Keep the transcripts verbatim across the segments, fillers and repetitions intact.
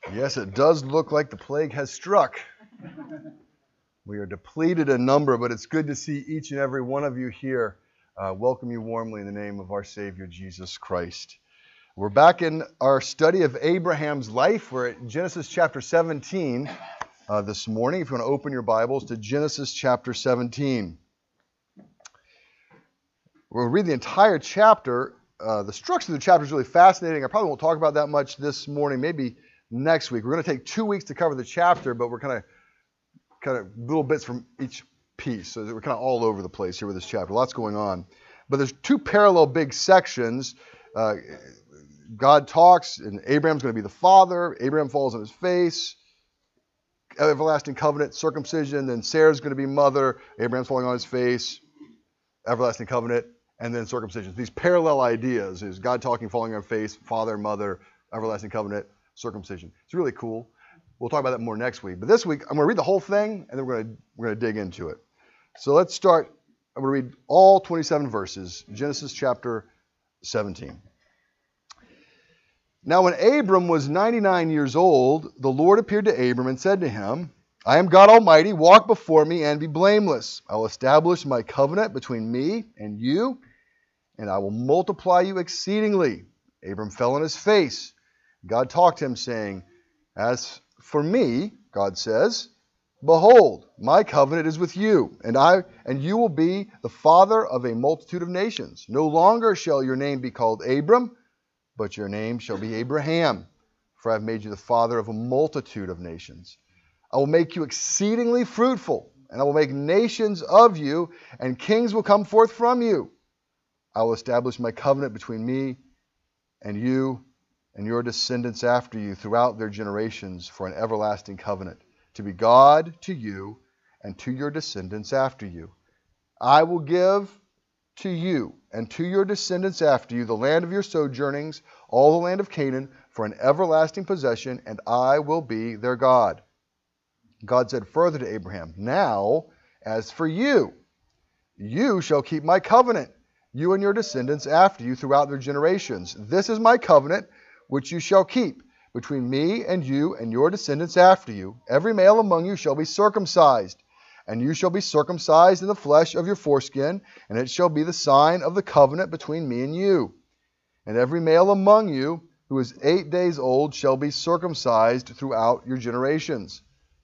Yes, it does look like the plague has struck. We are depleted in number, but it's good to see each and every one of you here. Uh, welcome you warmly in the name of our Savior, Jesus Christ. We're back in our study of Abraham's life. We're at Genesis chapter seventeen uh, this morning. If you want to open your Bibles to Genesis chapter seventeen. We'll read the entire chapter. Uh, the structure of the chapter is really fascinating. I probably won't talk about that much this morning, maybe next week. We're going to take two weeks to cover the chapter, but we're kind of kind of little bits from each piece. So we're kind of all over the place here with this chapter. Lots going on. But there's two parallel big sections. Uh, God talks, and Abraham's going to be the father. Abraham falls on his face. Everlasting covenant, circumcision. Then Sarah's going to be mother. Abraham's falling on his face. Everlasting covenant, and then circumcision. These parallel ideas is God talking, falling on his face, father, mother, everlasting covenant, circumcision. It's really cool. We'll talk about that more next week. But this week, I'm going to read the whole thing, and then we're going to, we're going to dig into it. So let's start. I'm going to read all twenty-seven verses, Genesis chapter seventeen. Now when Abram was ninety-nine years old, the Lord appeared to Abram and said to him, I am God Almighty, walk before me and be blameless. I will establish my covenant between me and you, and I will multiply you exceedingly. Abram fell on his face. God talked to him, saying, As for me, God says, behold, my covenant is with you, and I and you will be the father of a multitude of nations. No longer shall your name be called Abram, but your name shall be Abraham, for I have made you the father of a multitude of nations. I will make you exceedingly fruitful, and I will make nations of you, and kings will come forth from you. I will establish my covenant between me and you and your descendants after you throughout their generations for an everlasting covenant, to be God to you and to your descendants after you. I will give to you and to your descendants after you the land of your sojournings, all the land of Canaan, for an everlasting possession, and I will be their God. God said further to Abraham, Now, as for you, you shall keep my covenant, you and your descendants after you throughout their generations. This is my covenant, which you shall keep between me and you and your descendants after you. Every male among you shall be circumcised, and you shall be circumcised in the flesh of your foreskin, and it shall be the sign of the covenant between me and you. And every male among you who is eight days old shall be circumcised throughout your generations.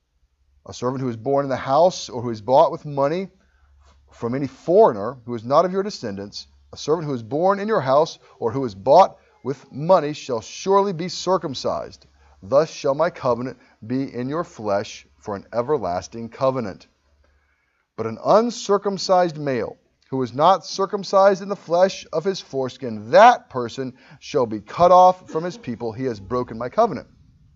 A servant who is born in the house or who is bought with money from any foreigner who is not of your descendants, a servant who is born in your house or who is bought with money shall surely be circumcised. Thus shall my covenant be in your flesh for an everlasting covenant. But an uncircumcised male who is not circumcised in the flesh of his foreskin, that person shall be cut off from his people. He has broken my covenant.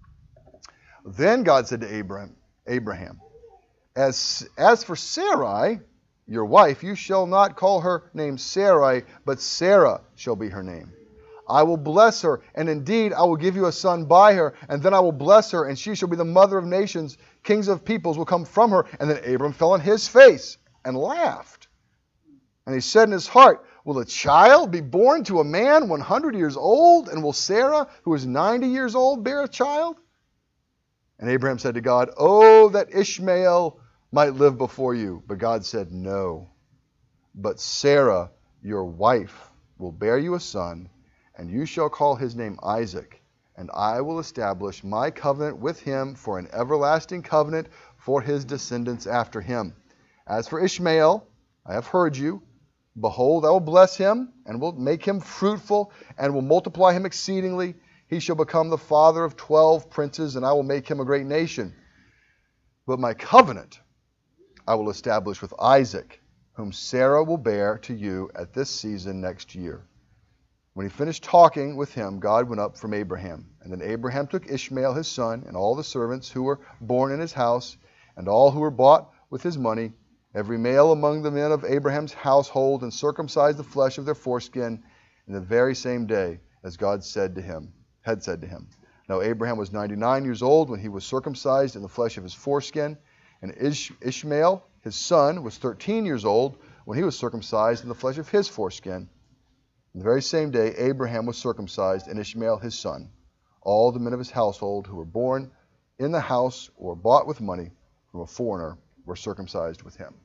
Then God said to Abraham, Abraham, as, as for Sarai, your wife, you shall not call her name Sarai, but Sarah shall be her name. I will bless her, and indeed I will give you a son by her, and then I will bless her, and she shall be the mother of nations. Kings of peoples will come from her. And then Abram fell on his face and laughed. And he said in his heart, Will a child be born to a man one hundred years old, and will Sarah, who is ninety years old, bear a child? And Abraham said to God, Oh, that Ishmael might live before you. But God said, No. But Sarah, your wife, will bear you a son, and you shall call his name Isaac. And I will establish my covenant with him for an everlasting covenant for his descendants after him. As for Ishmael, I have heard you. Behold, I will bless him, and will make him fruitful, and will multiply him exceedingly. He shall become the father of twelve princes, and I will make him a great nation. But my covenant I will establish with Isaac, whom Sarah will bear to you at this season next year. When he finished talking with him, God went up from Abraham. And then Abraham took Ishmael his son, and all the servants who were born in his house, and all who were bought with his money, every male among the men of Abraham's household, and circumcised the flesh of their foreskin in the very same day, as God said to him. had said to him. Now Abraham was ninety-nine years old when he was circumcised in the flesh of his foreskin, and Ish- Ishmael, his son, was thirteen years old when he was circumcised in the flesh of his foreskin. In the very same day Abraham was circumcised, and Ishmael his son. all the men of his household who were born in the house or bought with money from a foreigner were circumcised with him.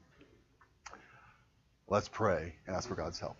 Let's pray and ask for God's help.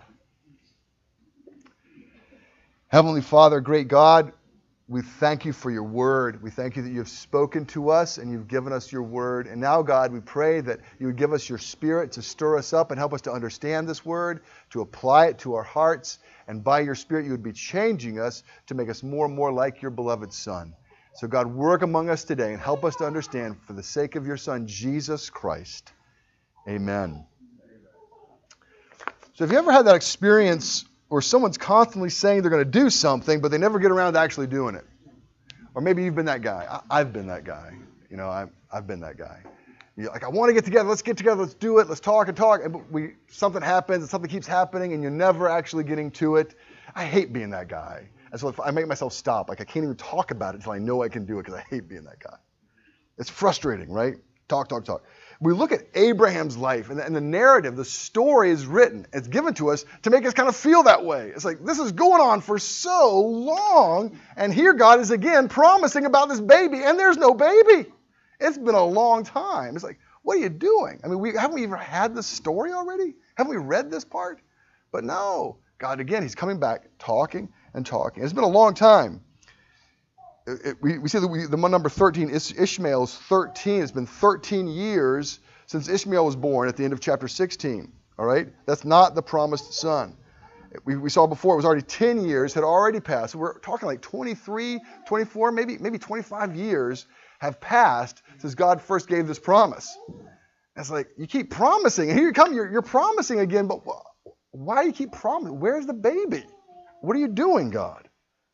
Heavenly Father, great God, we thank you for your word. We thank you that you have spoken to us and you've given us your word. And now, God, we pray that you would give us your spirit to stir us up and help us to understand this word, to apply it to our hearts. And by your spirit, you would be changing us to make us more and more like your beloved Son. So, God, work among us today and help us to understand for the sake of your Son, Jesus Christ. Amen. So, have you ever had that experience where someone's constantly saying they're going to do something, but they never get around to actually doing it? Or maybe you've been that guy. I, I've been that guy. You know, I've, I've been that guy. You're like, I want to get together. Let's get together. Let's do it. Let's talk and talk. And we something happens and something keeps happening and you're never actually getting to it. I hate being that guy. And so if I make myself stop. Like I can't even talk about it until I know I can do it because I hate being that guy. It's frustrating, right? Talk, talk, talk. We look at Abraham's life and the, and the narrative, the story is written. It's given to us to make us kind of feel that way. It's like this is going on for so long. And here God is again promising about this baby and there's no baby. It's been a long time. It's like, what are you doing? I mean, we haven't we ever had this story already? Haven't we read this part? But no. God, again, he's coming back, talking and talking. It's been a long time. It, it, we, we see that we, the number thirteen, Is, Ishmael is thirteen. It's been thirteen years since Ishmael was born at the end of chapter sixteen. All right? That's not the promised son. We, we saw before it was already ten years, had already passed. So we're talking like twenty-three, twenty-four, maybe, maybe twenty-five years have passed since God first gave this promise. It's like, you keep promising, and here you come, you're, you're promising again, but why do you keep promising? Where's the baby? What are you doing, God?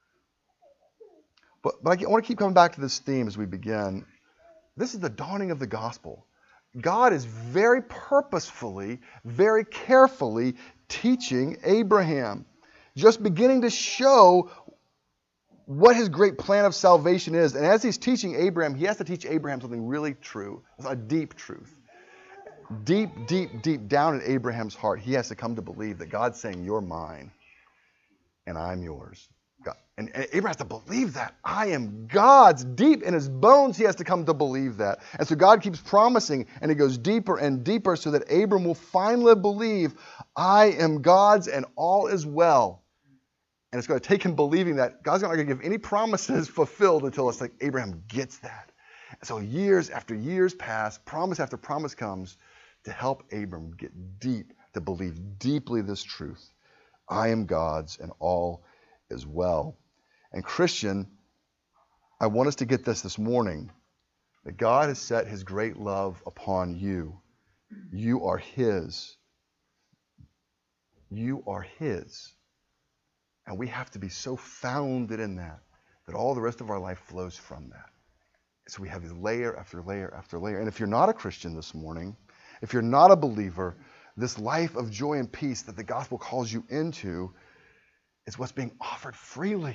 But, but I want to keep coming back to this theme as we begin. This is the dawning of the gospel. God is very purposefully, very carefully teaching Abraham, just beginning to show what his great plan of salvation is. And as he's teaching Abraham, he has to teach Abraham something really true, a deep truth. Deep, deep, deep down in Abraham's heart, he has to come to believe that God's saying, you're mine and I'm yours. God. And, and Abraham has to believe that. I am God's. Deep in his bones, he has to come to believe that. And so God keeps promising, and it goes deeper and deeper so that Abram will finally believe, I am God's and all is well. And it's going to take him believing that. God's not going to give any promises fulfilled until it's like Abraham gets that. And so years after years pass, promise after promise comes to help Abram get deep, to believe deeply this truth. I am God's and all is well. And Christian, I want us to get this this morning, that God has set his great love upon you. You are his. You are his. And we have to be so founded in that, that all the rest of our life flows from that. So we have these layer after layer after layer. And if you're not a Christian this morning, if you're not a believer, this life of joy and peace that the gospel calls you into is what's being offered freely.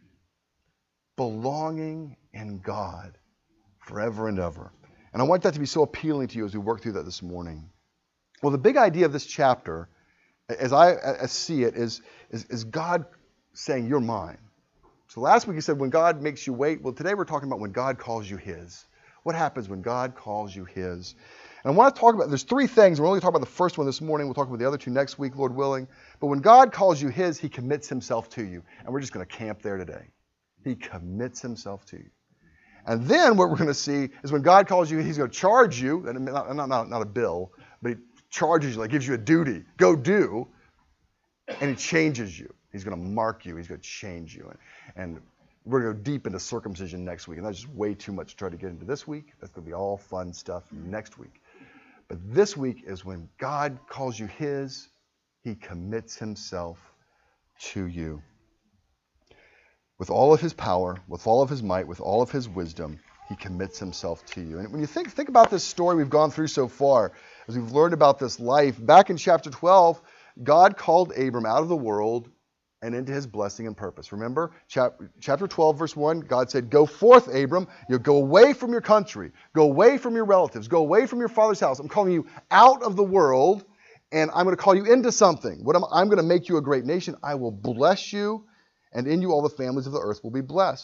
Belonging in God forever and ever. And I want that to be so appealing to you as we work through that this morning. Well, the big idea of this chapter, as I as see it, is, is, is God saying, you're mine. So last week he said, when God makes you wait. Well, today we're talking about when God calls you his. What happens when God calls you his? And I want to talk about, there's three things. We're only talking about the first one this morning. We'll talk about the other two next week, Lord willing. But when God calls you his, he commits himself to you. And we're just going to camp there today. He commits himself to you. And then what we're going to see is when God calls you, he's going to charge you, and not, not, not, not a bill, but he charges you, like gives you a duty. Go do. And he changes you. He's going to mark you. He's going to change you. And, and we're going to go deep into circumcision next week. And that's just way too much to try to get into this week. That's going to be all fun stuff next week. But this week is when God calls you his, he commits himself to you. With all of his power, with all of his might, with all of his wisdom, he commits himself to you. And when you think, think about this story we've gone through so far, as we've learned about this life, back in chapter twelve, God called Abram out of the world and into his blessing and purpose. Remember, chapter twelve, verse one, God said, go forth, Abram. You go away from your country. Go away from your relatives. Go away from your father's house. I'm calling you out of the world, and I'm going to call you into something. What am, I'm going to make you a great nation. I will bless you, and in you all the families of the earth will be blessed.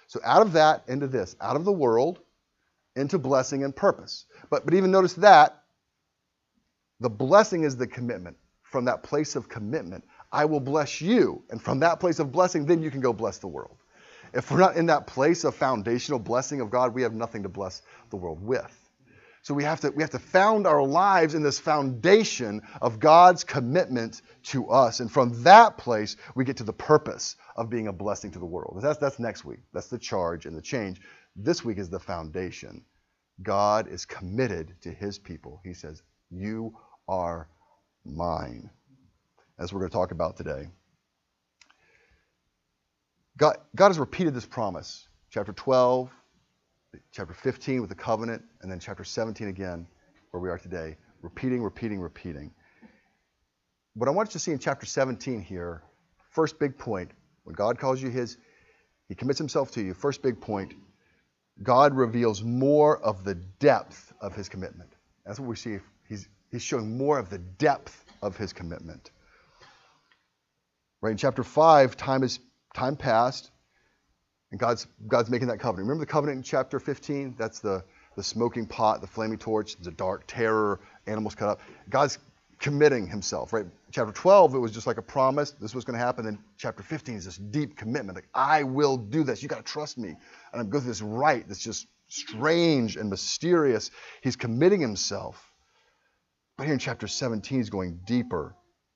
So out of that into this, out of the world into blessing and purpose. But, but even notice that the blessing is the commitment. From that place of commitment, I will bless you. And from that place of blessing, then you can go bless the world. If we're not in that place of foundational blessing of God, we have nothing to bless the world with. So we have to we have to found our lives in this foundation of God's commitment to us. And from that place, we get to the purpose of being a blessing to the world. That's, that's next week. That's the charge and the change. This week is the foundation. God is committed to his people. He says, you are mine. As we're going to talk about today. God, God has repeated this promise. Chapter twelve, chapter fifteen with the covenant, and then chapter seventeen again, where we are today. Repeating, repeating, repeating. What I want you to see in chapter seventeen here, first big point, when God calls you his, he commits himself to you. First big point, God reveals more of the depth of his commitment. That's what we see. He's, he's showing more of the depth of his commitment. Right, in chapter five, time is time passed, and God's God's making that covenant. Remember the covenant in chapter fifteen? That's the, the smoking pot, the flaming torch, the dark terror, animals cut up. God's committing himself, right? Chapter twelve, it was just like a promise. This was going to happen. Then chapter fifteen is this deep commitment. Like, I will do this. You got to trust me. And I'm going through this rite that's just strange and mysterious. He's committing himself. But here in chapter seventeen, he's going deeper.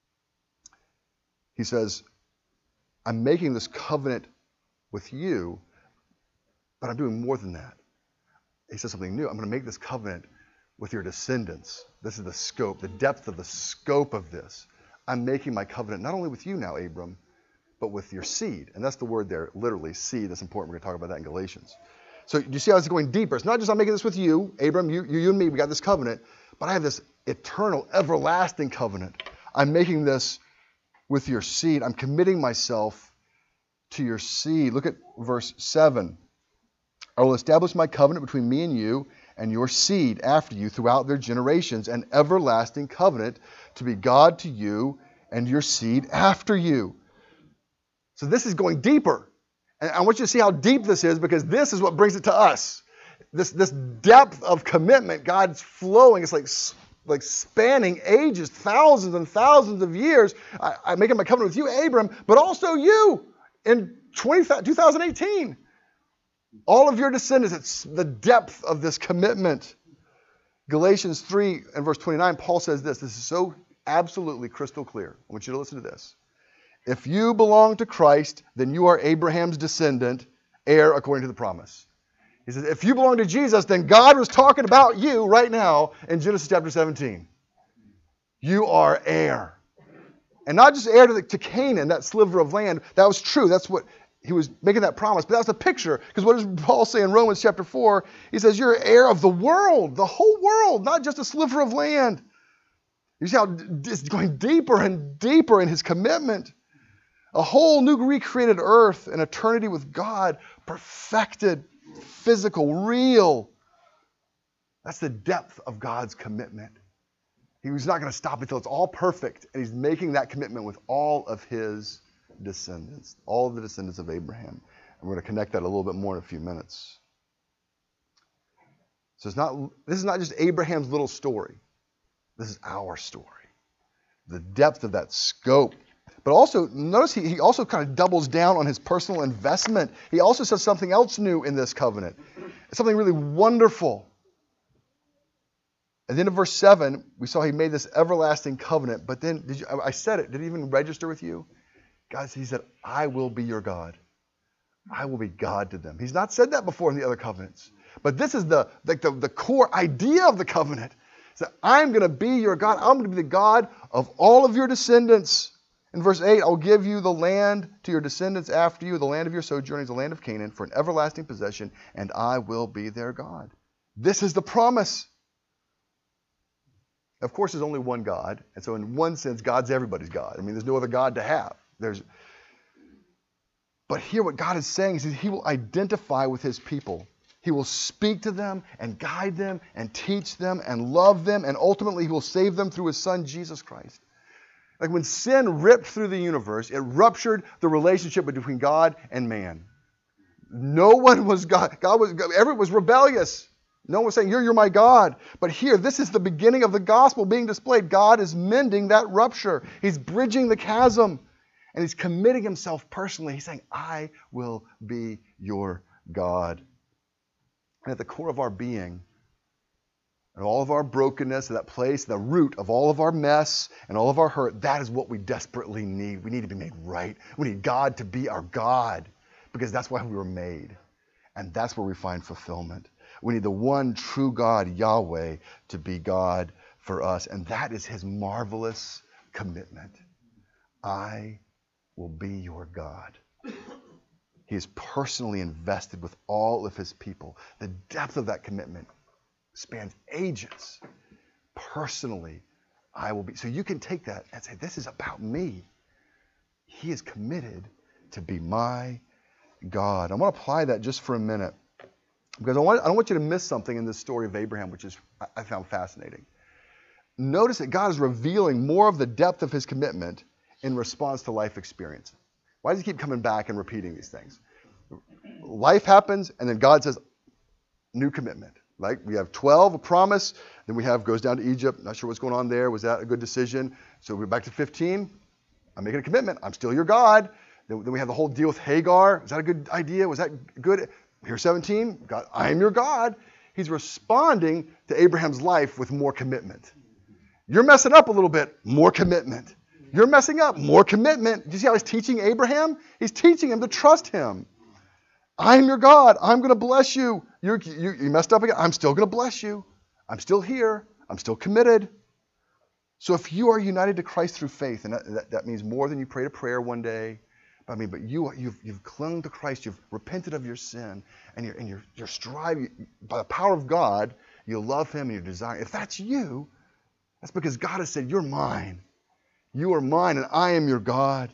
He says, I'm making this covenant with you, but I'm doing more than that. He says something new. I'm going to make this covenant with your descendants. This is the scope, the depth of the scope of this. I'm making my covenant not only with you now, Abram, but with your seed. And that's the word there, literally, seed. That's important. We're going to talk about that in Galatians. So you see how it's going deeper. It's not just I'm making this with you, Abram, you, you, you and me, we got this covenant, but I have this eternal, everlasting covenant. I'm making this with your seed. I'm committing myself to your seed. Look at verse seven. I will establish my covenant between me and you and your seed after you throughout their generations, an everlasting covenant to be God to you and your seed after you. So this is going deeper. And I want you to see how deep this is, because this is what brings it to us. This, this depth of commitment, God's flowing. It's like like spanning ages, thousands and thousands of years. I, I'm making my covenant with you, Abram, but also you in twenty, twenty eighteen. All of your descendants, it's the depth of this commitment. Galatians three and verse twenty-nine, Paul says this. This is so absolutely crystal clear. I want you to listen to this. If you belong to Christ, then you are Abraham's descendant, heir according to the promise. He says, if you belong to Jesus, then God was talking about you right now in Genesis chapter seventeen. You are heir. And not just heir to, the, to Canaan, that sliver of land. That was true. That's what he was making that promise. But that was a picture. Because what does Paul say in Romans chapter four? He says, you're heir of the world, the whole world, not just a sliver of land. You see how it's going deeper and deeper in his commitment. A whole new recreated earth, an eternity with God, perfected, physical, real. That's the depth of God's commitment. He was not going to stop until it's all perfect. And he's making that commitment with all of his descendants, all of the descendants of Abraham. And we're going to connect that a little bit more in a few minutes. So it's not, this is not just Abraham's little story. This is our story. The depth of that scope. But also, notice he, he also kind of doubles down on his personal investment. He also says something else new in this covenant. Something really wonderful. And then in verse seven, we saw he made this everlasting covenant. But then, did you, I said it, did it even register with you? Guys, he said, I will be your God. I will be God to them. He's not said that before in the other covenants. But this is the, like the, the core idea of the covenant. Is that I'm going to be your God. I'm going to be the God of all of your descendants. In verse eight, I'll give you the land to your descendants after you, the land of your sojournings, the land of Canaan, for an everlasting possession, and I will be their God. This is the promise. Of course, there's only one God, and so in one sense, God's everybody's God. I mean, there's no other God to have. There's, but here what God is saying is that he will identify with his people. He will speak to them and guide them and teach them and love them, and ultimately he will save them through his son, Jesus Christ. Like when sin ripped through the universe, it ruptured the relationship between God and man. No one was God. God was, everyone was rebellious. No one was saying, you're, you're my God. But here, this is the beginning of the gospel being displayed. God is mending that rupture. He's bridging the chasm. And he's committing himself personally. He's saying, I will be your God. And at the core of our being, and all of our brokenness, that place, the root of all of our mess and all of our hurt, that is what we desperately need. We need to be made right. We need God to be our God, because that's why we were made. And that's where we find fulfillment. We need the one true God, Yahweh, to be God for us. And that is his marvelous commitment. I will be your God. He is personally invested with all of his people. The depth of that commitment spans ages. Personally, I will be. So you can take that and say, this is about me. He is committed to be my God. I want to apply that just for a minute, because I, want, I don't want you to miss something in this story of Abraham, which is I found fascinating. Notice that God is revealing more of the depth of his commitment in response to life experience. Why does he keep coming back and repeating these things? Life happens, and then God says, new commitment. Like we have twelve, a promise. Then we have, goes down to Egypt. Not sure what's going on there. Was that a good decision? So we're back to fifteen. I'm making a commitment. I'm still your God. Then, then we have the whole deal with Hagar. Was that a good idea? Was that good? Here's seventeen. God, I am your God. He's responding to Abraham's life with more commitment. You're messing up a little bit. More commitment. You're messing up. More commitment. Do you see how he's teaching Abraham? He's teaching him to trust him. I'm your God. I'm going to bless you. You're, you you messed up again. I'm still going to bless you. I'm still here. I'm still committed. So if you are united to Christ through faith, and that, that, that means more than you prayed a prayer one day, but I mean, but you, you've, you've clung to Christ. You've repented of your sin, and you're, and you're, you're striving, by the power of God, you love him and you desire. If that's you, that's because God has said, you're mine. You are mine, and I am your God.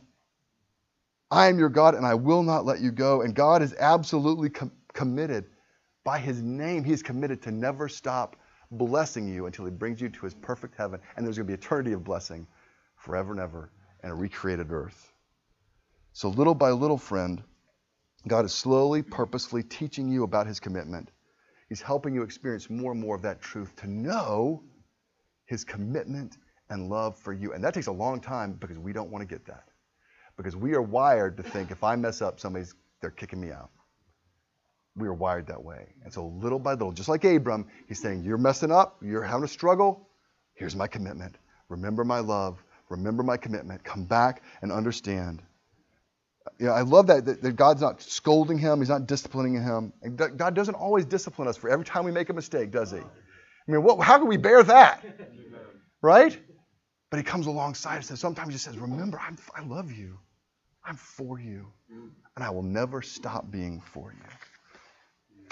I am your God, and I will not let you go. And God is absolutely com- committed. By his name, he is committed to never stop blessing you until he brings you to his perfect heaven. And there's going to be eternity of blessing forever and ever and a recreated earth. So little by little, friend, God is slowly, purposefully teaching you about his commitment. He's helping you experience more and more of that truth, to know his commitment and love for you. And that takes a long time, because we don't want to get that. Because we are wired to think, if I mess up, somebody's, they're kicking me out. We are wired that way. And so little by little, just like Abram, he's saying, you're messing up, you're having a struggle, here's my commitment. Remember my love, remember my commitment. Come back and understand. You know, I love that, that, that God's not scolding him, he's not disciplining him. And God doesn't always discipline us for every time we make a mistake, does he? I mean, what, how can we bear that? Right? But he comes alongside us, and sometimes he says, remember, I'm, I love you. I'm for you. And I will never stop being for you.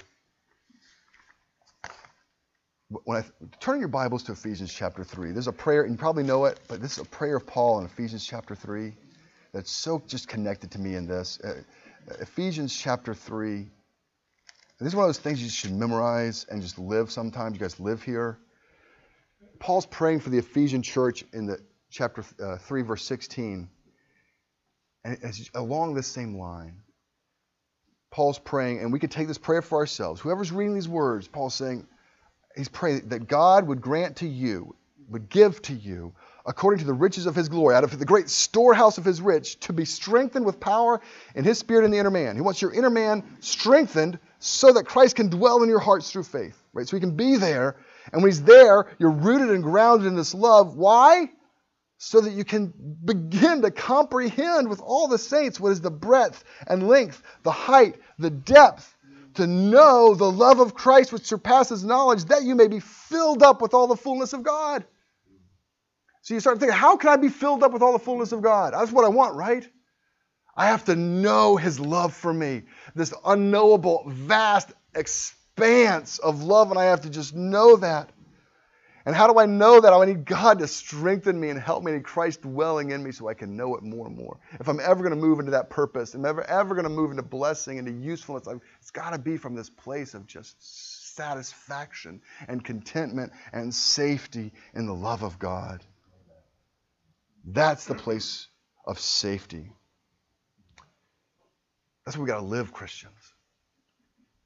When I turn your Bibles to Ephesians chapter three, there's a prayer, and you probably know it, but this is a prayer of Paul in Ephesians chapter three that's so just connected to me in this. Uh, Ephesians chapter three. This is one of those things you should memorize and just live sometimes. You guys live here. Paul's praying for the Ephesian church in the chapter uh, three, verse sixteen. And it's along this same line. Paul's praying, and we could take this prayer for ourselves. Whoever's reading these words, Paul's saying, he's praying that God would grant to you, would give to you, according to the riches of his glory, out of the great storehouse of his rich, to be strengthened with power in his spirit in the inner man. He wants your inner man strengthened so that Christ can dwell in your hearts through faith. Right? So he can be there. And when he's there, you're rooted and grounded in this love. Why? So that you can begin to comprehend with all the saints what is the breadth and length, the height, the depth, to know the love of Christ which surpasses knowledge, that you may be filled up with all the fullness of God. So you start thinking, how can I be filled up with all the fullness of God? That's what I want, right? I have to know his love for me, this unknowable, vast expanse of love, and I have to just know that. And how do I know that? I need God to strengthen me and help me, and Christ dwelling in me so I can know it more and more. If I'm ever going to move into that purpose, if I'm ever, ever going to move into blessing, into usefulness, it's got to be from this place of just satisfaction and contentment and safety in the love of God. That's the place of safety. That's where we got to live, Christians.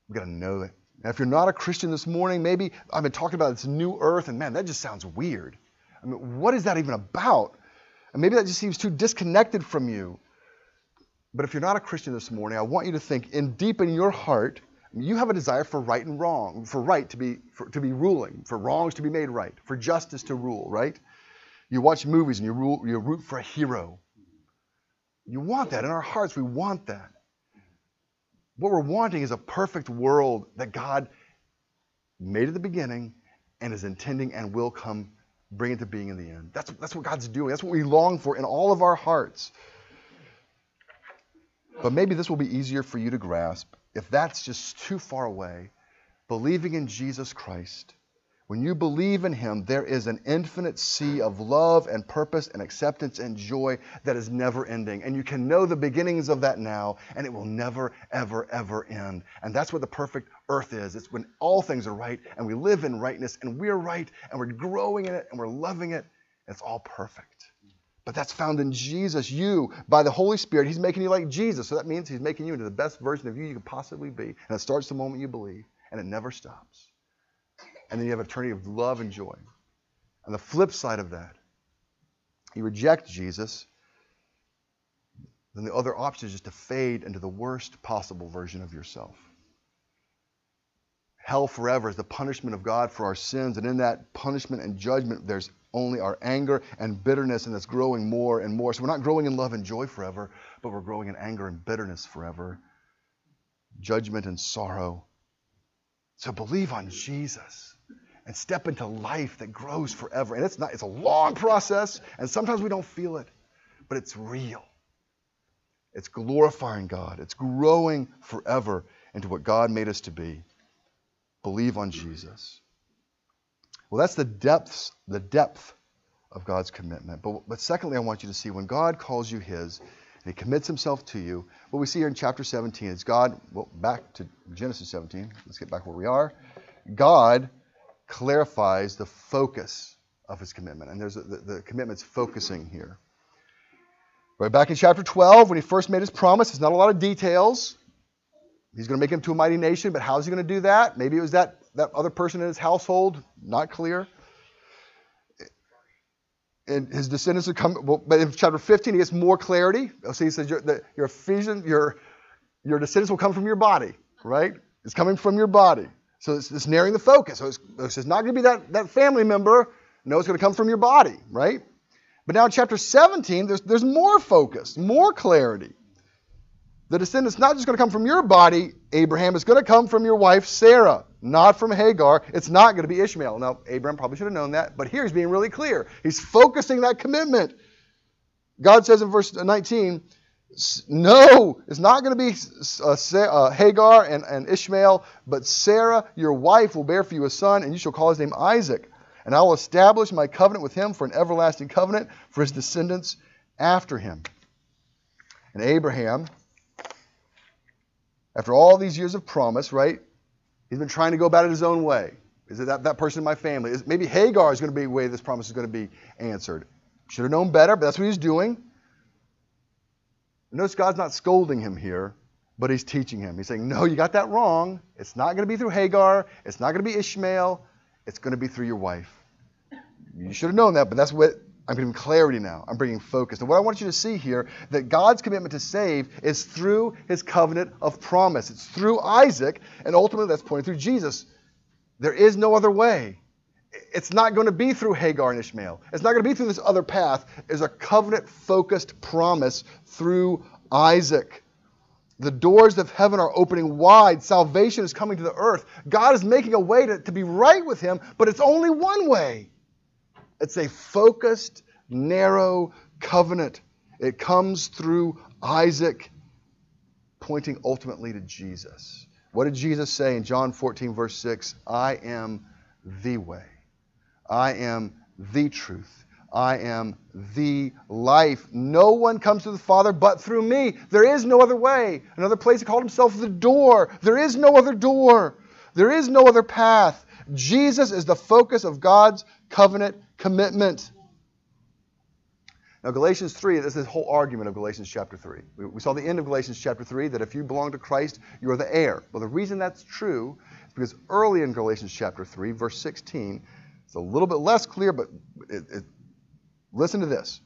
We've got to know it. And if you're not a Christian this morning, maybe I've been talking about this new earth, and man, that just sounds weird. I mean, what is that even about? And maybe that just seems too disconnected from you. But if you're not a Christian this morning, I want you to think in deep in your heart, you have a desire for right and wrong, for right to be for, to be ruling, for wrongs to be made right, for justice to rule, right? You watch movies and you, rule, you root for a hero. You want that. In our hearts, we want that. What we're wanting is a perfect world that God made at the beginning and is intending and will come bring into being in the end. That's, that's what God's doing. That's what we long for in all of our hearts. But maybe this will be easier for you to grasp if that's just too far away. Believing in Jesus Christ. When you believe in Him, there is an infinite sea of love and purpose and acceptance and joy that is never ending. And you can know the beginnings of that now, and it will never, ever, ever end. And that's what the perfect earth is. It's when all things are right, and we live in rightness, and we're right, and we're growing in it, and we're loving it. And it's all perfect. But that's found in Jesus. You, by the Holy Spirit, He's making you like Jesus. So that means He's making you into the best version of you you could possibly be. And it starts the moment you believe, and it never stops. And then you have an eternity of love and joy. On the flip side of that, you reject Jesus, then the other option is just to fade into the worst possible version of yourself. Hell forever is the punishment of God for our sins, and in that punishment and judgment, there's only our anger and bitterness, and it's growing more and more. So we're not growing in love and joy forever, but we're growing in anger and bitterness forever, judgment and sorrow. So believe on Jesus and step into life that grows forever. And it's not, it's a long process, and sometimes we don't feel it, but it's real. It's glorifying God. It's growing forever into what God made us to be. Believe on Jesus. Well, that's the depths, the depth of God's commitment. But, but secondly, I want you to see when God calls you His and He commits Himself to you, what we see here in chapter seventeen is God, well, back to Genesis seventeen. Let's get back where we are. God clarifies the focus of His commitment. And there's a, the, the commitment's focusing here. Right back in chapter twelve, when He first made His promise, there's not a lot of details. He's going to make him to a mighty nation, but how's He going to do that? Maybe it was that, that other person in his household, not clear. And his descendants would come, well, but in chapter fifteen, he gets more clarity. So he says, your, the, your Ephesians, your, your descendants will come from your body, right? It's coming from your body. So it's, it's narrowing the focus. So it's, it's not going to be that, that family member. No, it's going to come from your body, right? But now in chapter seventeen, there's, there's more focus, more clarity. The descendant's not just going to come from your body, Abraham. It's going to come from your wife, Sarah, not from Hagar. It's not going to be Ishmael. Now, Abraham probably should have known that, but here he's being really clear. He's focusing that commitment. God says in verse nineteen, no, it's not going to be uh, uh, Hagar and, and Ishmael, but Sarah, your wife, will bear for you a son, and you shall call his name Isaac. And I will establish my covenant with him for an everlasting covenant for his descendants after him. And Abraham, after all these years of promise, right, he's been trying to go about it his own way. Is it that, that person in my family? Is, maybe Hagar is going to be the way this promise is going to be answered. Should have known better, but that's what he's doing. Notice God's not scolding him here, but He's teaching him. He's saying, no, you got that wrong. It's not going to be through Hagar. It's not going to be Ishmael. It's going to be through your wife. You should have known that, but that's what I'm giving clarity now. I'm bringing focus. And what I want you to see here, that God's commitment to save is through His covenant of promise. It's through Isaac, and ultimately that's pointing through Jesus. There is no other way. It's not going to be through Hagar and Ishmael. It's not going to be through this other path. It's a covenant-focused promise through Isaac. The doors of heaven are opening wide. Salvation is coming to the earth. God is making a way to, to be right with Him, but it's only one way. It's a focused, narrow covenant. It comes through Isaac, pointing ultimately to Jesus. What did Jesus say in John fourteen, verse six? I am the way. I am the truth. I am the life. No one comes to the Father but through me. There is no other way. Another place He called Himself the door. There is no other door. There is no other path. Jesus is the focus of God's covenant commitment. Now, Galatians three, this is the whole argument of Galatians chapter three. We, we saw the end of Galatians chapter three, that if you belong to Christ, you are the heir. Well, the reason that's true is because early in Galatians chapter three, verse sixteen, it's a little bit less clear, but it, it, listen to this.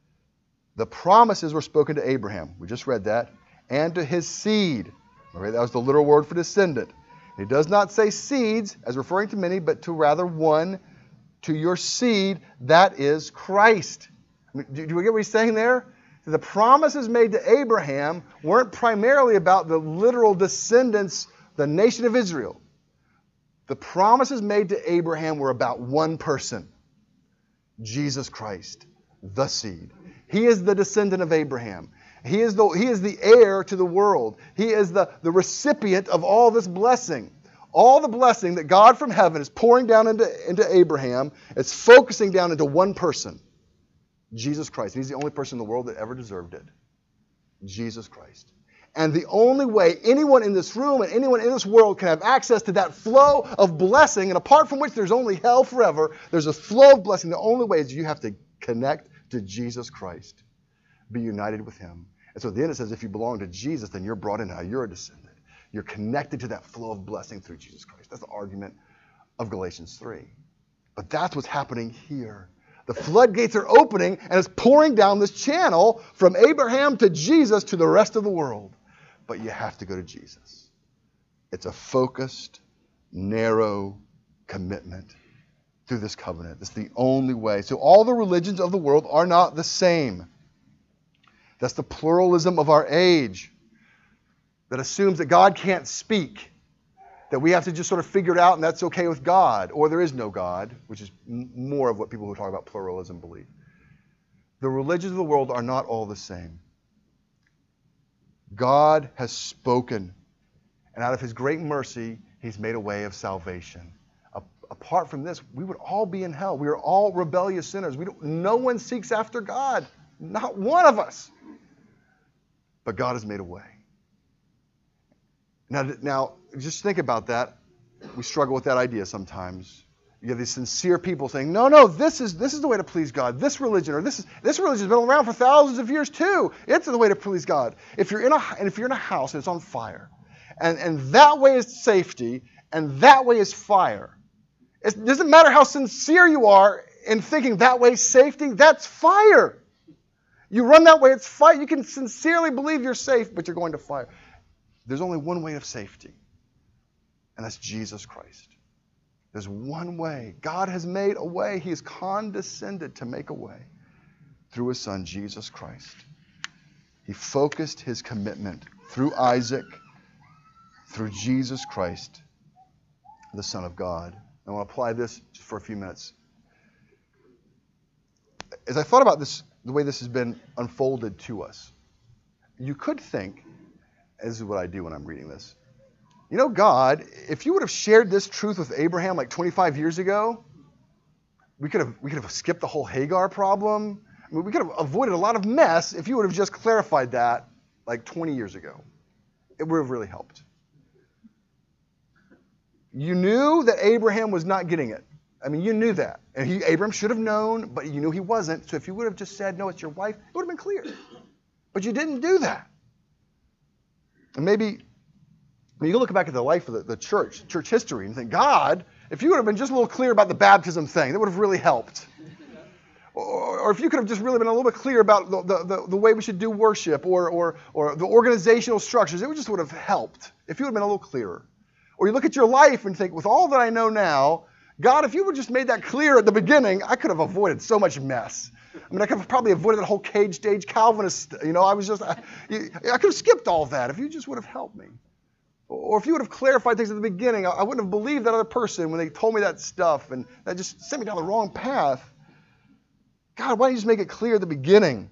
The promises were spoken to Abraham. We just read that. And to his seed. Okay, that was the literal word for descendant. It does not say seeds, as referring to many, but to rather one, to your seed, that is Christ. I mean, do, do we get what he's saying there? The promises made to Abraham weren't primarily about the literal descendants, the nation of Israel. The promises made to Abraham were about one person, Jesus Christ, the seed. He is the descendant of Abraham. He is the, he is the heir to the world. He is the, the recipient of all this blessing. All the blessing that God from heaven is pouring down into, into Abraham, it's focusing down into one person, Jesus Christ. He's the only person in the world that ever deserved it. Jesus Christ. And the only way anyone in this room and anyone in this world can have access to that flow of blessing, and apart from which there's only hell forever, there's a flow of blessing. The only way is you have to connect to Jesus Christ. Be united with him. And so at the end it says if you belong to Jesus, then you're brought in now. You're a descendant. You're connected to that flow of blessing through Jesus Christ. That's the argument of Galatians three. But that's what's happening here. The floodgates are opening and it's pouring down this channel from Abraham to Jesus to the rest of the world. But you have to go to Jesus. It's a focused, narrow commitment through this covenant. It's the only way. So all the religions of the world are not the same. That's the pluralism of our age that assumes that God can't speak, that we have to just sort of figure it out and that's okay with God, or there is no God, which is m- more of what people who talk about pluralism believe. The religions of the world are not all the same. God has spoken, and out of his great mercy, he's made a way of salvation. A- apart from this, we would all be in hell. We are all rebellious sinners. We don't, no one seeks after God, not one of us. But God has made a way. Now, now, just think about that. We struggle with that idea sometimes. You have these sincere people saying, no, no, this is this is the way to please God. This religion, or this is this religion has been around for thousands of years too. It's the way to please God. If you're in a and if you're in a house and it's on fire, and, and that way is safety, and that way is fire. It doesn't matter how sincere you are in thinking that way is safety, that's fire. You run that way, it's fire. You can sincerely believe you're safe, but you're going to fire. There's only one way of safety, and that's Jesus Christ. There's one way. God has made a way. He has condescended to make a way through his son, Jesus Christ. He focused his commitment through Isaac, through Jesus Christ, the Son of God. I want to apply this just for a few minutes. As I thought about this, the way this has been unfolded to us, you could think, this is what I do when I'm reading this, you know, God, if you would have shared this truth with Abraham like twenty-five years ago, we could have we could have skipped the whole Hagar problem. I mean, we could have avoided a lot of mess if you would have just clarified that like twenty years ago. It would have really helped. You knew that Abraham was not getting it. I mean, you knew that. And he, Abraham should have known, but you knew he wasn't. So if you would have just said, no, it's your wife, it would have been clear. But you didn't do that. And maybe I mean, you look back at the life of the, the church, church history, and think, God, if you would have been just a little clear about the baptism thing, that would have really helped. Or, or if you could have just really been a little bit clear about the, the, the, the way we should do worship or, or, or the organizational structures, it just would have helped if you would have been a little clearer. Or you look at your life and think, with all that I know now, God, if you would have just made that clear at the beginning, I could have avoided so much mess. I mean, I could have probably avoided that whole cage-stage Calvinist, you know, I was just, I, I could have skipped all that if you just would have helped me. Or if you would have clarified things at the beginning, I wouldn't have believed that other person when they told me that stuff, and that just sent me down the wrong path. God, why don't you just make it clear at the beginning?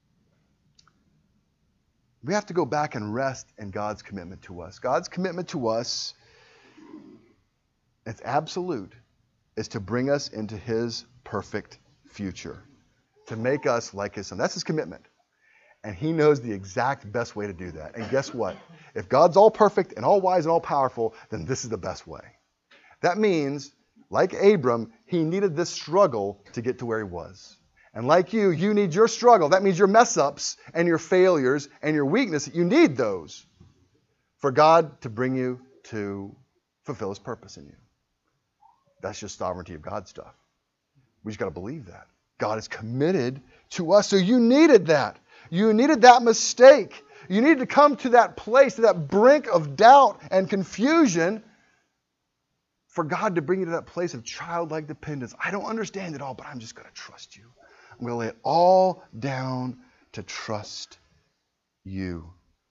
We have to go back and rest in God's commitment to us. God's commitment to us, it's absolute, is to bring us into his perfect future, to make us like his son. That's his commitment. And he knows the exact best way to do that. And guess what? If God's all perfect and all wise and all powerful, then this is the best way. That means, like Abram, he needed this struggle to get to where he was. And like you, you need your struggle. That means your mess-ups and your failures and your weakness. You need those for God to bring you to fulfill his purpose in you. That's just sovereignty of God stuff. We just got to believe that. God is committed to us. So you needed that. You needed that mistake. You needed to come to that place, to that brink of doubt and confusion for God to bring you to that place of childlike dependence. I don't understand it all, but I'm just going to trust you. I'm going to lay it all down to trust you.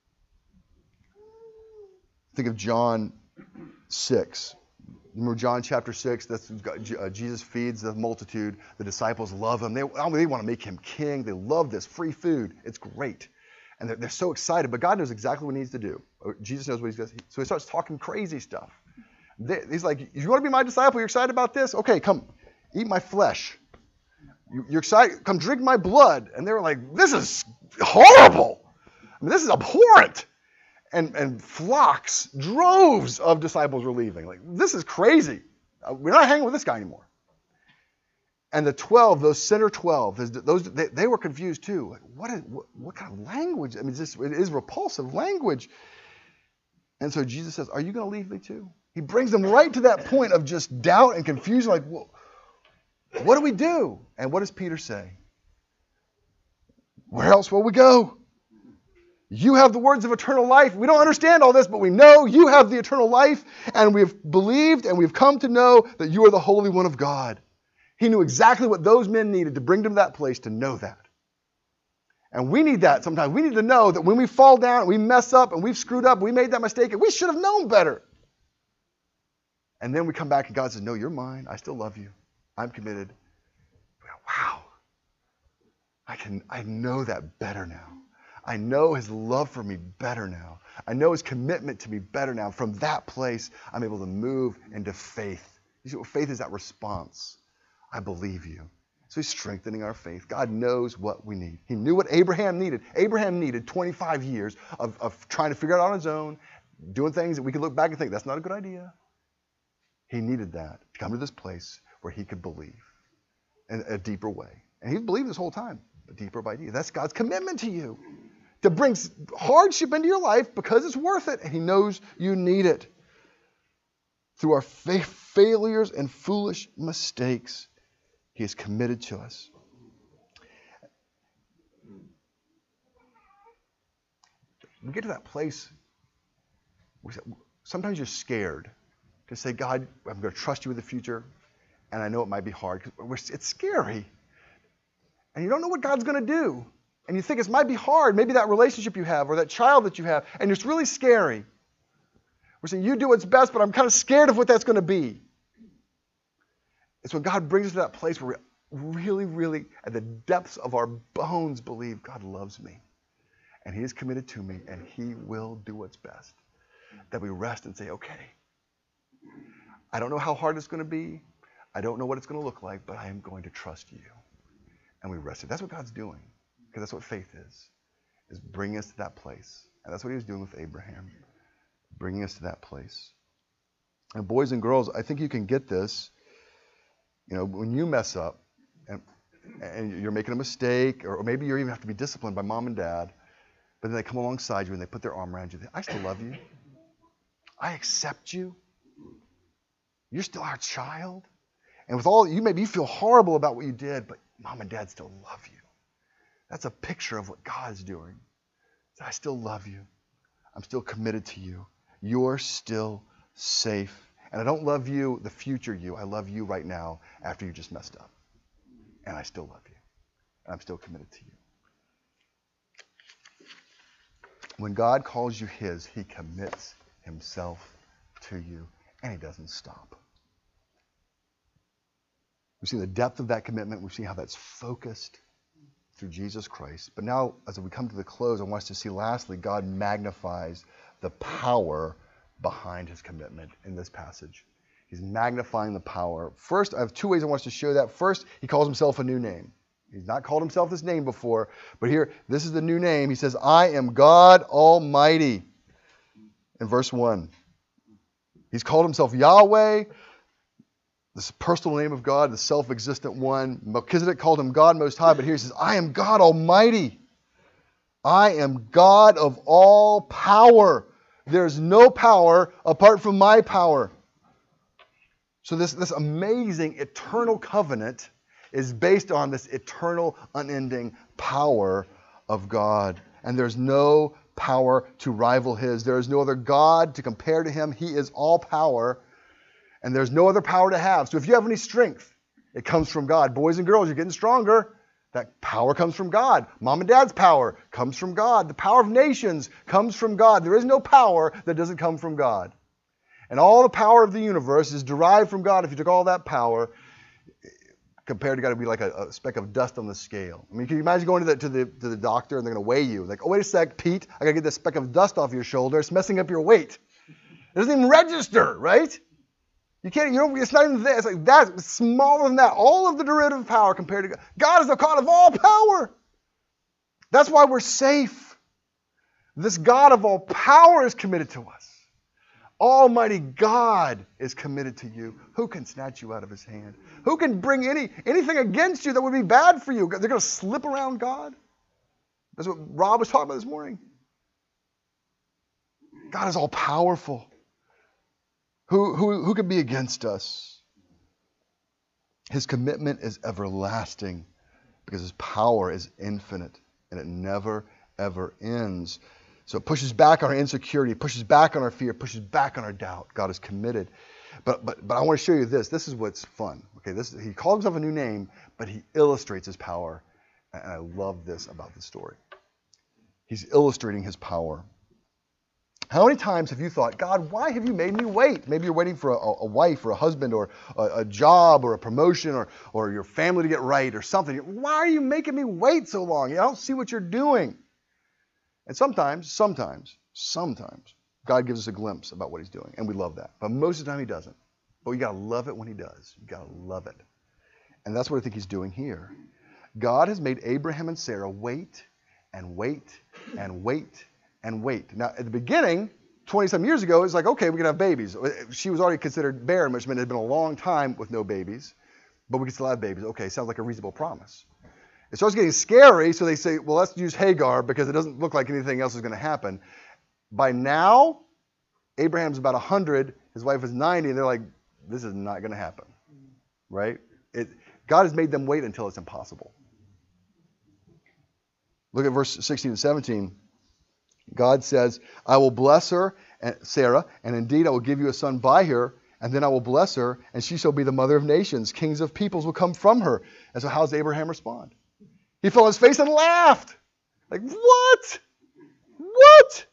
Think of John six. Remember John chapter six? That's uh, Jesus feeds the multitude. The disciples love him. They, they want to make him king. They love this free food. It's great. And they're, they're so excited. But God knows exactly what he needs to do. Jesus knows what he's going to do. So he starts talking crazy stuff. They, he's like, you want to be my disciple? You're excited about this? Okay, come, eat my flesh. You, you're excited? Come drink my blood. And they were like, this is horrible. I mean, this is abhorrent. And, and flocks, droves of disciples were leaving. Like, this is crazy. Uh, we're not hanging with this guy anymore. And the twelve, those center twelve, those they, they were confused too. Like, what, is, what, what kind of language? I mean, it's just, it is repulsive language. And so Jesus says, are you going to leave me too? He brings them right to that point of just doubt and confusion. Like, well, what do we do? And what does Peter say? Where else will we go? You have the words of eternal life. We don't understand all this, but we know you have the eternal life, and we've believed and we've come to know that you are the Holy One of God. He knew exactly what those men needed to bring them to that place to know that. And we need that sometimes. We need to know that when we fall down, and we mess up, and we've screwed up, and we made that mistake, and we should have known better. And then we come back and God says, no, you're mine. I still love you. I'm committed. Wow. I can. I know that better now. I know his love for me better now. I know his commitment to me better now. From that place, I'm able to move into faith. You see, what faith is that response. I believe you. So he's strengthening our faith. God knows what we need. He knew what Abraham needed. Abraham needed twenty-five years of, of trying to figure it out on his own, doing things that we could look back and think, that's not a good idea. He needed that to come to this place where he could believe in a deeper way. And he's believed this whole time, a deeper idea. That's God's commitment to you. To bring hardship into your life because it's worth it. And he knows you need it. Through our fa- failures and foolish mistakes, he is committed to us. We get to that place, sometimes you're scared to say, God, I'm going to trust you with the future. And I know it might be hard. It's scary. And you don't know what God's going to do. And you think it might be hard, maybe that relationship you have or that child that you have, and it's really scary. We're saying, you do what's best, but I'm kind of scared of what that's going to be. It's when God brings us to that place where we really, really, at the depths of our bones, believe God loves me. And he is committed to me, and he will do what's best. That we rest and say, okay, I don't know how hard it's going to be. I don't know what it's going to look like, but I am going to trust you. And we rest. That's what God's doing. Because that's what faith is, is bringing us to that place. And that's what he was doing with Abraham, bringing us to that place. And boys and girls, I think you can get this. You know, when you mess up and, and you're making a mistake, or, or maybe you even have to be disciplined by mom and dad, but then they come alongside you and they put their arm around you. They, I still love you. I accept you. You're still our child. And with all, you maybe you feel horrible about what you did, but mom and dad still love you. That's a picture of what God's doing. I still love you. I'm still committed to you. You're still safe. And I don't love you, the future you. I love you right now after you just messed up. And I still love you. And I'm still committed to you. When God calls you his, he commits himself to you. And he doesn't stop. We've seen the depth of that commitment. We've seen how that's focused through Jesus Christ. But now, as we come to the close, I want us to see lastly, God magnifies the power behind his commitment in this passage. He's magnifying the power. First, I have two ways I want us to show that. First, he calls himself a new name. He's not called himself this name before, but here, this is the new name. He says, I am God Almighty. In verse one. He's called himself Yahweh. this personal name of God, the self-existent one. Melchizedek called him God Most High, but here he says, I am God Almighty. I am God of all power. There's no power apart from my power. So this, this amazing eternal covenant is based on this eternal, unending power of God. And there's no power to rival his. There is no other God to compare to him. He is all power, and there's no other power to have. So if you have any strength, it comes from God. Boys and girls, you're getting stronger. That power comes from God. Mom and dad's power comes from God. The power of nations comes from God. There is no power that doesn't come from God. And all the power of the universe is derived from God. If you took all that power, compared to God, it would be like a, a speck of dust on the scale. I mean, can you imagine going to the, to the, to the doctor and they're going to weigh you? Like, oh, wait a sec, Pete, I got to get this speck of dust off your shoulder. It's messing up your weight. It doesn't even register, right? You can't, you don't, it's not even there. It's like that, it's smaller than that. All of the derivative power compared to God. God is the God of all power. That's why we're safe. This God of all power is committed to us. Almighty God is committed to you. Who can snatch you out of his hand? Who can bring any anything against you that would be bad for you? They're going to slip around God? That's what Rob was talking about this morning. God is all powerful. Who, who, who can be against us? His commitment is everlasting because his power is infinite and it never, ever ends. So it pushes back on our insecurity, pushes back on our fear, pushes back on our doubt. God is committed. But but but I want to show you this. This is what's fun. Okay, this he called himself a new name, but he illustrates his power. And I love this about the story. He's illustrating his power. How many times have you thought, God, why have you made me wait? Maybe you're waiting for a, a wife or a husband or a, a job or a promotion or, or your family to get right or something. Why are you making me wait so long? I don't see what you're doing. And sometimes, sometimes, sometimes, God gives us a glimpse about what he's doing, and we love that. But most of the time he doesn't. But you got to love it when he does. You got to love it. And that's what I think he's doing here. God has made Abraham and Sarah wait and wait and wait and wait. Now, at the beginning, twenty-some years ago, it was like, okay, we can have babies. She was already considered barren, which meant it had been a long time with no babies, but we can still have babies. Okay, sounds like a reasonable promise. It starts getting scary, so they say, well, let's use Hagar because it doesn't look like anything else is going to happen. By now, Abraham's about one hundred, his wife is ninety, and they're like, this is not going to happen, right? It, God has made them wait until it's impossible. Look at verse sixteen and seventeen. God says, I will bless her, and Sarah, and indeed I will give you a son by her, and then I will bless her, and she shall be the mother of nations. Kings of peoples will come from her. And so how does Abraham respond? He fell on his face and laughed. Like, what? What?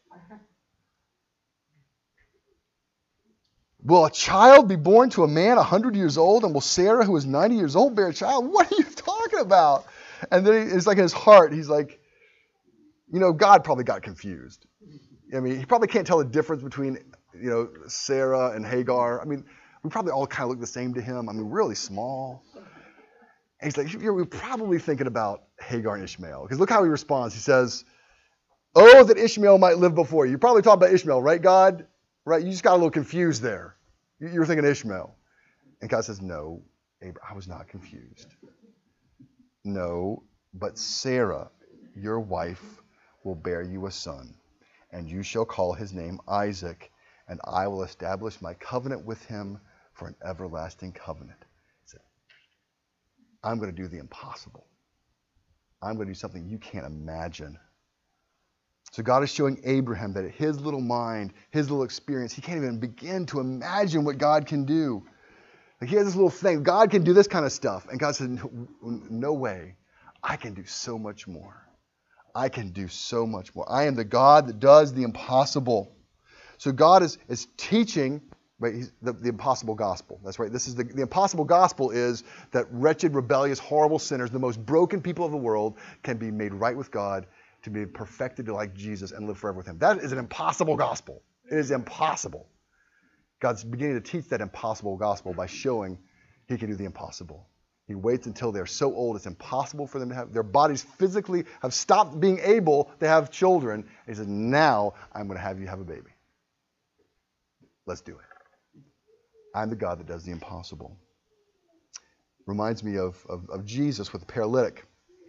Will a child be born to a man one hundred years old, and will Sarah, who is ninety years old, bear a child? What are you talking about? And then it's like in his heart, he's like, you know, God probably got confused. I mean, he probably can't tell the difference between, you know, Sarah and Hagar. I mean, we probably all kind of look the same to him. I mean, really small. And he's like, you're probably thinking about Hagar and Ishmael. Because look how he responds. He says, oh, that Ishmael might live before you. You're probably talking about Ishmael, right, God? Right? You just got a little confused there. You were thinking Ishmael. And God says, no, Abraham, I was not confused. No, but Sarah, your wife, will bear you a son, and you shall call his name Isaac, and I will establish my covenant with him for an everlasting covenant. He said, I'm going to do the impossible. I'm going to do something you can't imagine. So God is showing Abraham that his little mind, his little experience, he can't even begin to imagine what God can do. Like he has this little thing. God can do this kind of stuff. And God said, no, no way. I can do so much more. I can do so much more. I am the God that does the impossible. So God is, is teaching right, he's, the, the impossible gospel. That's right. This is the, the impossible gospel is that wretched, rebellious, horrible sinners, the most broken people of the world, can be made right with God, to be perfected to like Jesus and live forever with him. That is an impossible gospel. It is impossible. God's beginning to teach that impossible gospel by showing he can do the impossible. He waits until they're so old it's impossible for them to have, their bodies physically have stopped being able to have children. And he says, now I'm going to have you have a baby. Let's do it. I'm the God that does the impossible. Reminds me of, of, of Jesus with the paralytic.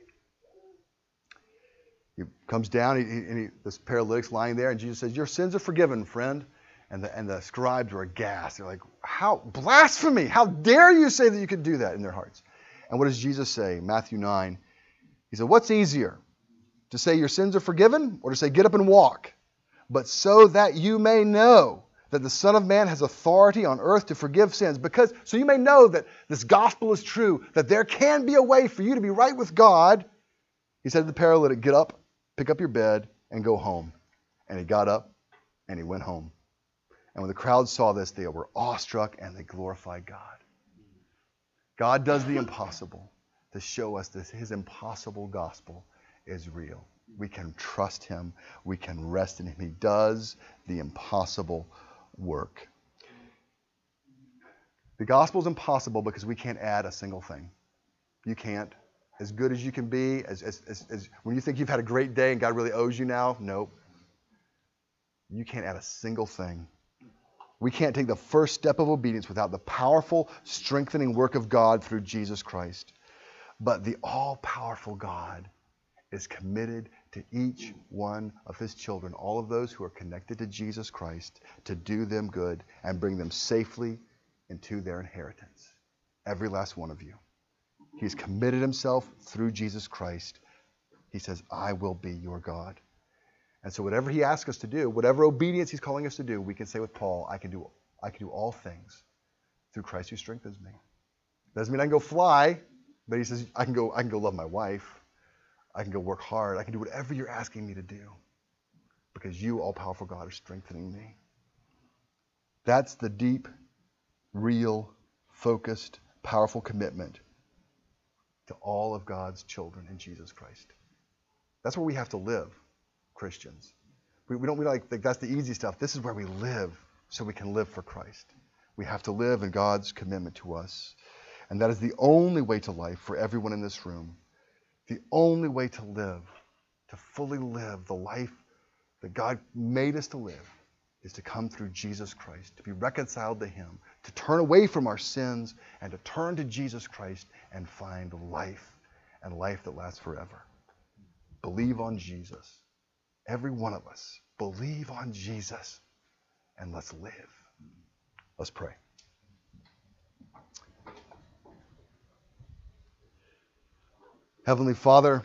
He comes down, he, he, and he, this paralytic's lying there, and Jesus says, "Your sins are forgiven, friend." And the, and the scribes were aghast. They're like, "How blasphemy! How dare you say that you could do that?" in their hearts. And what does Jesus say? Matthew nine. He said, "What's easier? To say your sins are forgiven, or to say get up and walk? But so that you may know that the Son of Man has authority on earth to forgive sins." Because so you may know that this gospel is true, that there can be a way for you to be right with God. He said to the paralytic, "Get up, pick up your bed, and go home." And he got up, and he went home. And when the crowd saw this, they were awestruck, and they glorified God. God does the impossible to show us that his impossible gospel is real. We can trust him. We can rest in him. He does the impossible work. The gospel is impossible because we can't add a single thing. You can't. As good as you can be, as, as, as, as when you think you've had a great day and God really owes you now, nope. You can't add a single thing. We can't take the first step of obedience without the powerful, strengthening work of God through Jesus Christ. But the all-powerful God is committed to each one of his children, all of those who are connected to Jesus Christ, to do them good and bring them safely into their inheritance. Every last one of you. He's committed himself through Jesus Christ. He says, "I will be your God." And so whatever he asks us to do, whatever obedience he's calling us to do, we can say with Paul, I can do I can do all things through Christ who strengthens me. Doesn't mean I can go fly, but he says I can go I can go love my wife. I can go work hard. I can do whatever you're asking me to do because you, all-powerful God, are strengthening me. That's the deep, real, focused, powerful commitment to all of God's children in Jesus Christ. That's where we have to live, Christians. We, we don't we like think that's the easy stuff. This is where we live so we can live for Christ. We have to live in God's commitment to us. And that is the only way to life for everyone in this room. The only way to live, to fully live the life that God made us to live, is to come through Jesus Christ, to be reconciled to him, to turn away from our sins and to turn to Jesus Christ and find life, and life that lasts forever. Believe on Jesus. Every one of us, believe on Jesus, and let's live. Let's pray. Heavenly Father,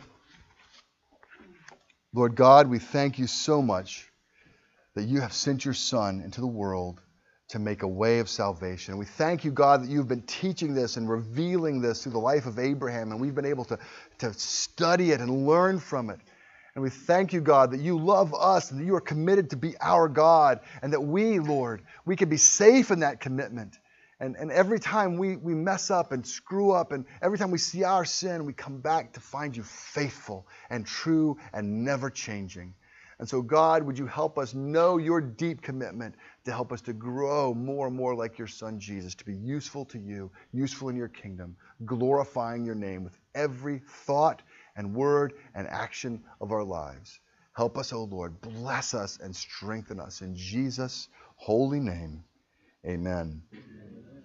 Lord God, we thank you so much that you have sent your Son into the world to make a way of salvation. And we thank you, God, that you've been teaching this and revealing this through the life of Abraham, and we've been able to, to study it and learn from it. And we thank you, God, that you love us and that you are committed to be our God, and that we, Lord, we can be safe in that commitment. And, and every time we, we mess up and screw up, and every time we see our sin, we come back to find you faithful and true and never changing. And so, God, would you help us know your deep commitment to help us to grow more and more like your Son, Jesus, to be useful to you, useful in your kingdom, glorifying your name with every thought and word and action of our lives. Help us, O Lord. Bless us and strengthen us. In Jesus' holy name, amen.